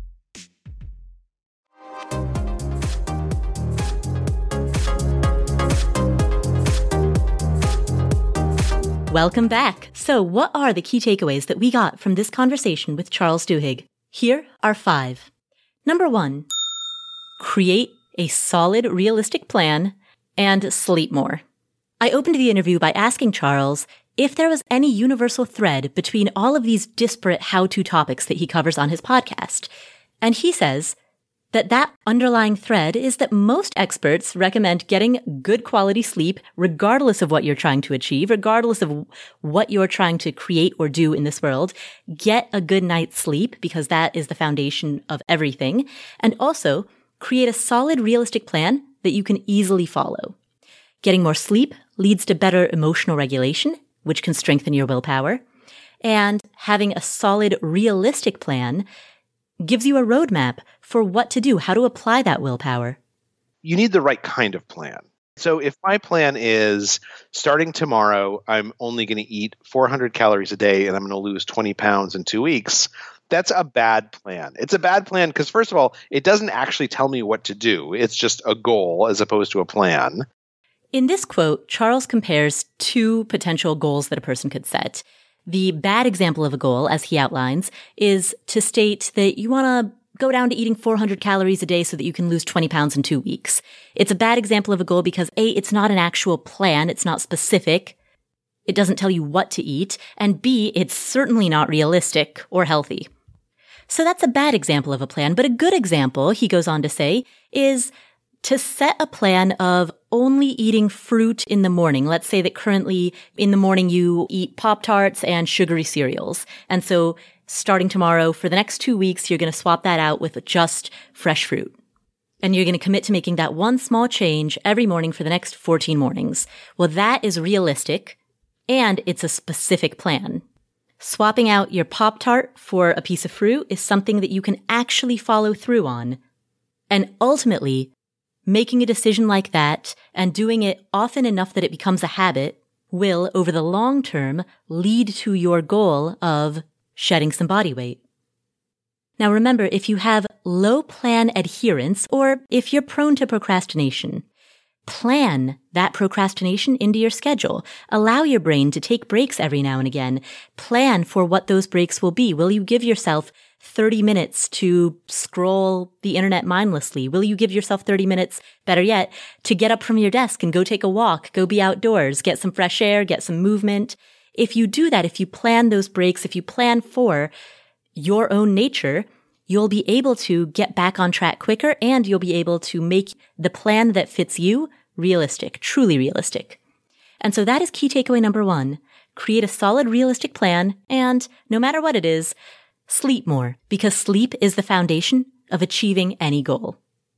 Welcome back. So what are the key takeaways that we got from this conversation with Charles Duhigg? Here are five. Number one, create a solid, realistic plan and sleep more. I opened the interview by asking Charles if there was any universal thread between all of these disparate how-to topics that he covers on his podcast. And he says that that underlying thread is that most experts recommend getting good quality sleep regardless of what you're trying to achieve, regardless of what you're trying to create or do in this world. Get a good night's sleep because that is the foundation of everything. And also create a solid, realistic plan that you can easily follow. Getting more sleep leads to better emotional regulation, which can strengthen your willpower. And having a solid, realistic plan gives you a roadmap for what to do, how to apply that willpower. You need the right kind of plan. So if my plan is starting tomorrow, I'm only going to eat four hundred calories a day and I'm going to lose twenty pounds in two weeks, that's a bad plan. It's a bad plan because, first of all, it doesn't actually tell me what to do. It's just a goal as opposed to a plan. In this quote, Charles compares two potential goals that a person could set. The bad example of a goal, as he outlines, is to state that you want to go down to eating four hundred calories a day so that you can lose twenty pounds in two weeks. It's a bad example of a goal because A, it's not an actual plan. It's not specific. It doesn't tell you what to eat. And B, it's certainly not realistic or healthy. So that's a bad example of a plan. But a good example, he goes on to say, is to set a plan of only eating fruit in the morning. Let's say that currently in the morning you eat Pop-Tarts and sugary cereals. And so starting tomorrow for the next two weeks, you're going to swap that out with just fresh fruit. And you're going to commit to making that one small change every morning for the next fourteen mornings. Well, that is realistic and it's a specific plan. Swapping out your Pop-Tart for a piece of fruit is something that you can actually follow through on. And ultimately, making a decision like that and doing it often enough that it becomes a habit will, over the long term, lead to your goal of shedding some body weight. Now remember, if you have low plan adherence or if you're prone to procrastination, Plan that procrastination into your schedule. Allow your brain to take breaks every now and again. Plan for what those breaks will be. Will you give yourself thirty minutes to scroll the internet mindlessly? Will you give yourself thirty minutes, better yet, to get up from your desk and go take a walk, go be outdoors, get some fresh air, get some movement? If you do that, if you plan those breaks, if you plan for your own nature, you'll be able to get back on track quicker, and you'll be able to make the plan that fits you realistic, truly realistic. And so that is key takeaway number one. Create a solid, realistic plan, and no matter what it is, sleep more, because sleep is the foundation of achieving any goal.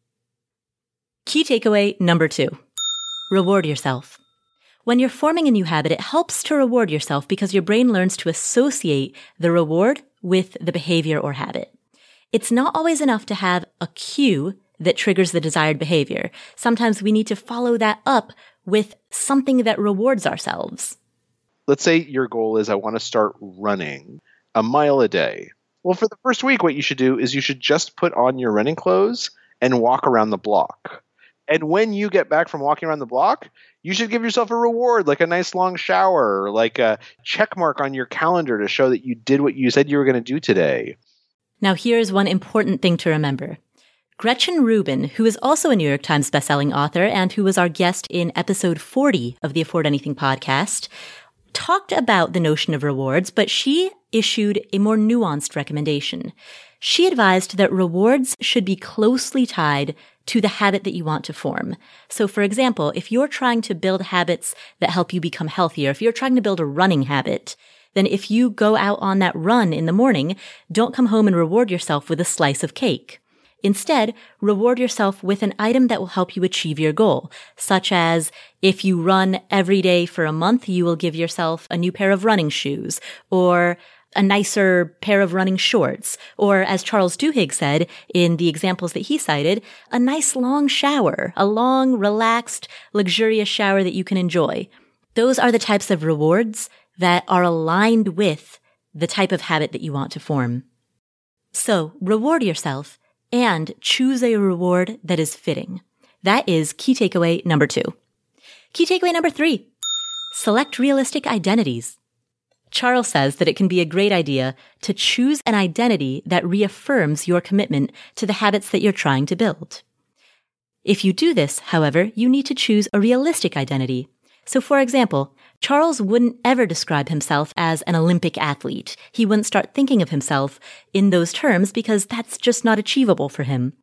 Key takeaway number two. Reward yourself. When you're forming a new habit, it helps to reward yourself because your brain learns to associate the reward with the behavior or habit. It's not always enough to have a cue that triggers the desired behavior. Sometimes we need to follow that up with something that rewards ourselves. Let's say your goal is, I want to start running a mile a day. Well, for the first week, what you should do is you should just put on your running clothes and walk around the block. And when you get back from walking around the block, you should give yourself a reward, like a nice long shower, or like a check mark on your calendar to show that you did what you said you were going to do today. Now, here's one important thing to remember. Gretchen Rubin, who is also a New York Times bestselling author and who was our guest in episode forty of the Afford Anything podcast, talked about the notion of rewards, but she issued a more nuanced recommendation. She advised that rewards should be closely tied to the habit that you want to form. So, for example, if you're trying to build habits that help you become healthier, if you're trying to build a running habit, then if you go out on that run in the morning, don't come home and reward yourself with a slice of cake. Instead, reward yourself with an item that will help you achieve your goal, such as if you run every day for a month, you will give yourself a new pair of running shoes, or a nicer pair of running shorts, or as Charles Duhigg said in the examples that he cited, a nice long shower, a long, relaxed, luxurious shower that you can enjoy. Those are the types of rewards that are aligned with the type of habit that you want to form. So, reward yourself and choose a reward that is fitting. That is key takeaway number two. Key takeaway number three, select realistic identities. Charles says that it can be a great idea to choose an identity that reaffirms your commitment to the habits that you're trying to build. If you do this, however, you need to choose a realistic identity. So, for example, Charles wouldn't ever describe himself as an Olympic athlete. He wouldn't start thinking of himself in those terms because that's just not achievable for him.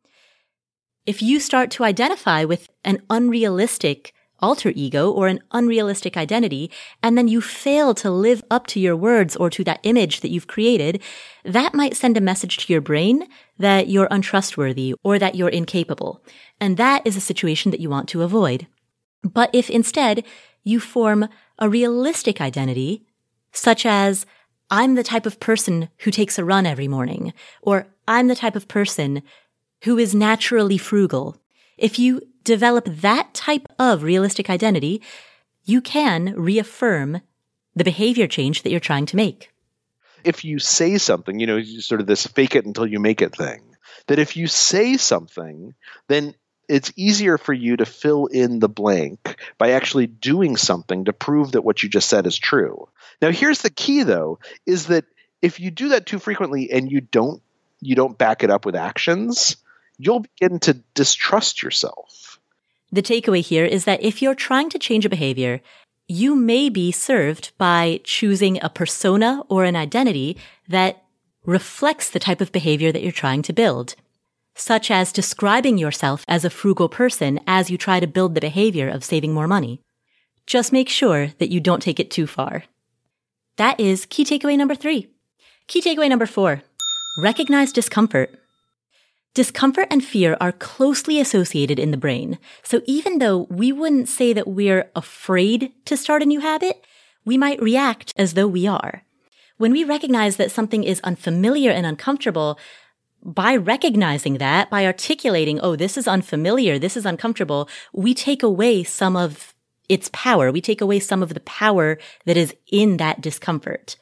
If you start to identify with an unrealistic alter ego or an unrealistic identity, and then you fail to live up to your words or to that image that you've created, that might send a message to your brain that you're untrustworthy or that you're incapable. And that is a situation that you want to avoid. But if instead you form a realistic identity, such as, I'm the type of person who takes a run every morning, or I'm the type of person who is naturally frugal. If you develop that type of realistic identity, you can reaffirm the behavior change that you're trying to make. If you say something, you know, sort of this fake it until you make it thing, that if you say something, then it's easier for you to fill in the blank by actually doing something to prove that what you just said is true. Now, here's the key, though, is that if you do that too frequently and you don't you don't back it up with actions, you'll begin to distrust yourself. The takeaway here is that if you're trying to change a behavior, you may be served by choosing a persona or an identity that reflects the type of behavior that you're trying to build, such as describing yourself as a frugal person as you try to build the behavior of saving more money. Just make sure that you don't take it too far. That is key takeaway number three. Key takeaway number four, recognize discomfort. Discomfort and fear are closely associated in the brain. So even though we wouldn't say that we're afraid to start a new habit, we might react as though we are. When we recognize that something is unfamiliar and uncomfortable, by recognizing that, by articulating, oh, this is unfamiliar, this is uncomfortable, we take away some of its power. We take away some of the power that is in that discomfort.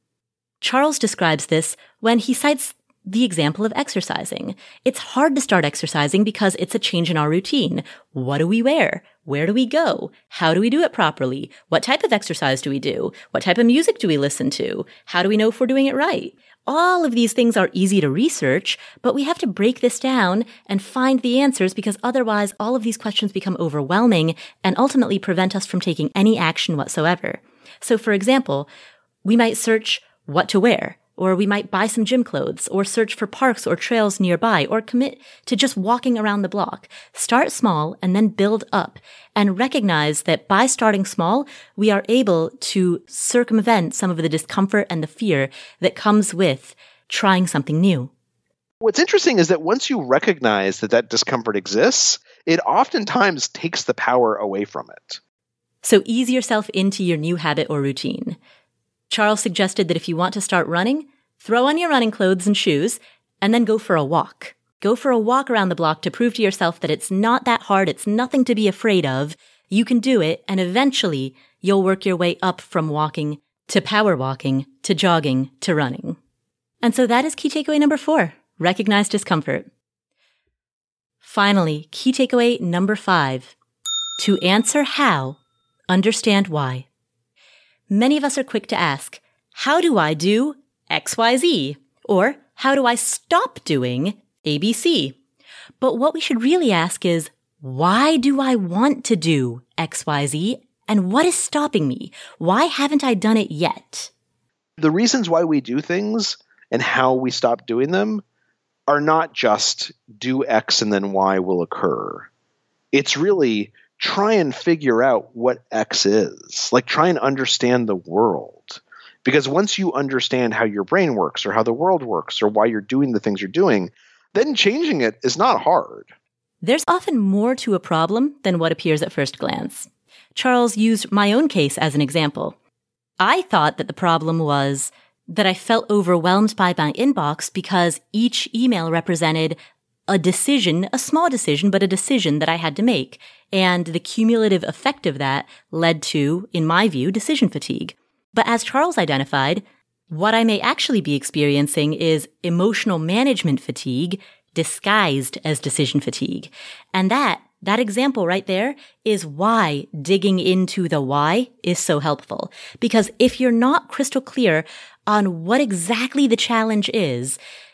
Charles describes this when he cites the example of exercising. It's hard to start exercising because it's a change in our routine. What do we wear? Where do we go? How do we do it properly? What type of exercise do we do? What type of music do we listen to? How do we know if we're doing it right? All of these things are easy to research, but we have to break this down and find the answers because otherwise all of these questions become overwhelming and ultimately prevent us from taking any action whatsoever. So for example, we might search what to wear, or we might buy some gym clothes, or search for parks or trails nearby, or commit to just walking around the block. Start small and then build up, and recognize that by starting small, we are able to circumvent some of the discomfort and the fear that comes with trying something new. What's interesting is that once you recognize that that discomfort exists, it oftentimes takes the power away from it. So ease yourself into your new habit or routine. Charles suggested that if you want to start running, throw on your running clothes and shoes, and then go for a walk. Go for a walk around the block to prove to yourself that it's not that hard, it's nothing to be afraid of. You can do it, and eventually you'll work your way up from walking to power walking to jogging to running. And so that is key takeaway number four, recognize discomfort. Finally, key takeaway number five, to answer how, understand why. Many of us are quick to ask, how do I do X Y Z? Or how do I stop doing A B C? But what we should really ask is, why do I want to do X Y Z? And what is stopping me? Why haven't I done it yet? The reasons why we do things and how we stop doing them are not just do X and then Y will occur. It's really try and figure out what X is. Like, try and understand the world. Because once you understand how your brain works or how the world works or why you're doing the things you're doing, then changing it is not hard. There's often more to a problem than what appears at first glance. Charles used my own case as an example. I thought that the problem was that I felt overwhelmed by my inbox because each email represented a decision, a small decision, but a decision that I had to make. And the cumulative effect of that led to, in my view, decision fatigue. But as Charles identified, what I may actually be experiencing is emotional management fatigue disguised as decision fatigue. And that, that example right there is why digging into the why is so helpful. Because if you're not crystal clear on what exactly the challenge is,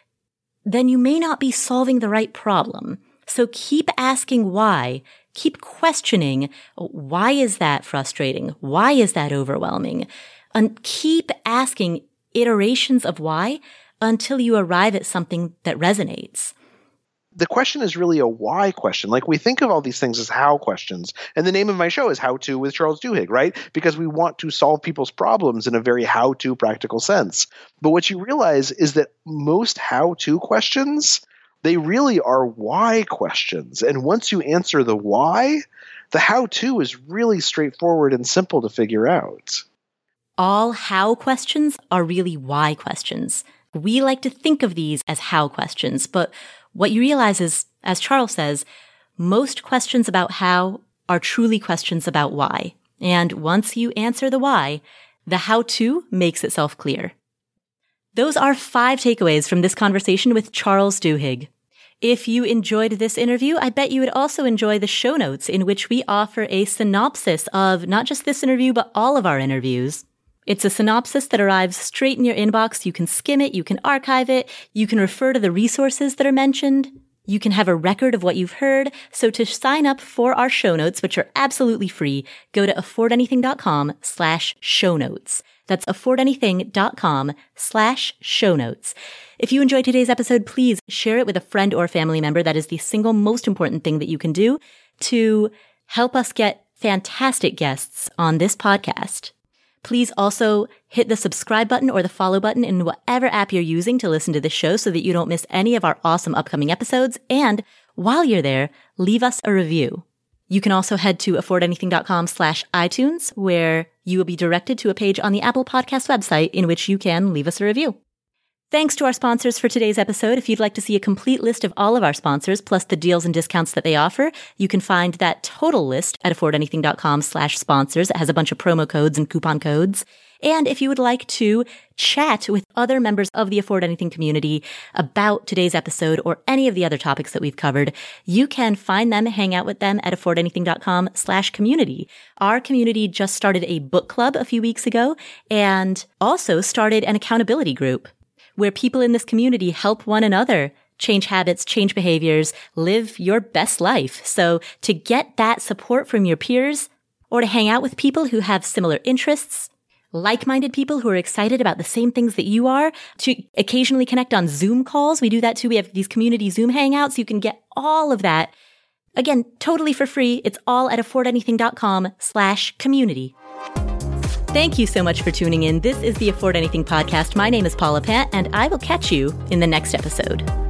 then you may not be solving the right problem. So keep asking why. Keep questioning, why is that frustrating? Why is that overwhelming? And keep asking iterations of why until you arrive at something that resonates. The question is really a why question. Like, we think of all these things as how questions. And the name of my show is How To with Charles Duhigg, right? Because we want to solve people's problems in a very how-to practical sense. But what you realize is that most how-to questions, they really are why questions. And once you answer the why, the how-to is really straightforward and simple to figure out. All how questions are really why questions. We like to think of these as how questions, but what you realize is, as Charles says, most questions about how are truly questions about why. And once you answer the why, the how-to makes itself clear. Those are five takeaways from this conversation with Charles Duhigg. If you enjoyed this interview, I bet you would also enjoy the show notes in which we offer a synopsis of not just this interview, but all of our interviews. It's a synopsis that arrives straight in your inbox. You can skim it, you can archive it, you can refer to the resources that are mentioned, you can have a record of what you've heard. So to sign up for our show notes, which are absolutely free, go to affordanything.com slash show notes. That's affordanything.com slash show notes. If you enjoyed today's episode, please share it with a friend or family member. That is the single most important thing that you can do to help us get fantastic guests on this podcast. Please also hit the subscribe button or the follow button in whatever app you're using to listen to this show so that you don't miss any of our awesome upcoming episodes. And while you're there, leave us a review. You can also head to affordanything.com slash iTunes, where you will be directed to a page on the Apple Podcast website in which you can leave us a review. Thanks to our sponsors for today's episode. If you'd like to see a complete list of all of our sponsors, plus the deals and discounts that they offer, you can find that total list at affordanything.com slash sponsors. It has a bunch of promo codes and coupon codes. And if you would like to chat with other members of the Afford Anything community about today's episode or any of the other topics that we've covered, you can find them, hang out with them at affordanything.com slash community. Our community just started a book club a few weeks ago and also started an accountability group where people in this community help one another change habits, change behaviors, live your best life. So to get that support from your peers or to hang out with people who have similar interests, like-minded people who are excited about the same things that you are, to occasionally connect on Zoom calls. We do that too. We have these community Zoom hangouts. You can get all of that. Again, totally for free. It's all at affordanything.com slash community. Thank you so much for tuning in. This is the Afford Anything podcast. My name is Paula Pant, and I will catch you in the next episode.